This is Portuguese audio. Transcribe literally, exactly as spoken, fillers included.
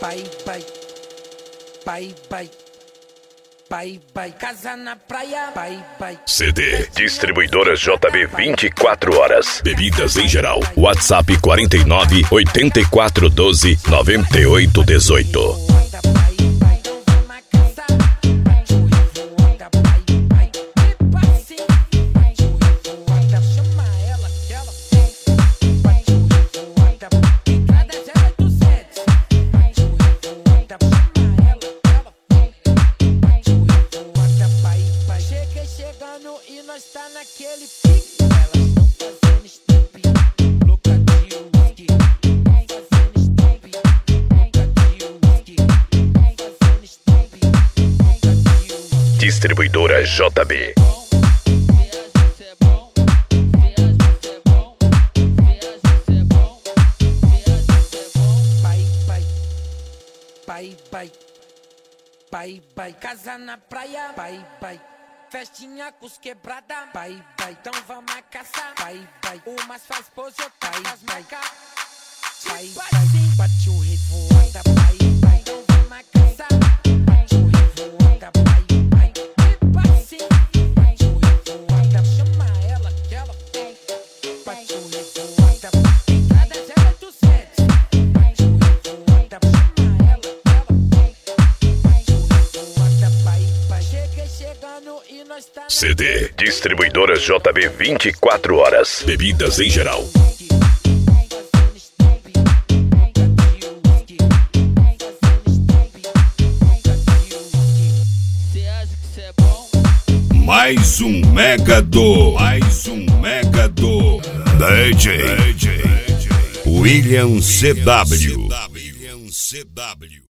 pai, pai, pai, pai, pai, pai, casa na praia, pai, pai. C D, distribuidora J B vinte e quatro horas. Bebidas em geral. WhatsApp quarenta e nove, oitenta e quatro, doze, noventa e oito, dezoito. E nós tá naquele pique. Elas tão fazendo step, louca de whisky. Fazendo step, louca de whisky. Fazendo step, louca de whisky. Distribuidora J B. Pai, pai, pai, pai, pai, pai, casa na praia, pai, pai. Festinha com os quebrada, pai, pai, então vamos a caçar, pai, pai, umas faz pose, outras faz marca, pai, pai, bate o revoada, pai, pai, então vamos a caçar, bate o revoada, pai, pai, tipo assim, bate o revoada, chama ela que ela tem, bate o revoada, tem cada zero do sete, bate o revoada, chama ela que ela tem, bate o revoada, pai, pai, chega chegando e nós tá C D, distribuidora J B vinte e quatro horas. Bebidas em geral. Mais um mega do, mais um mega do D J William C W.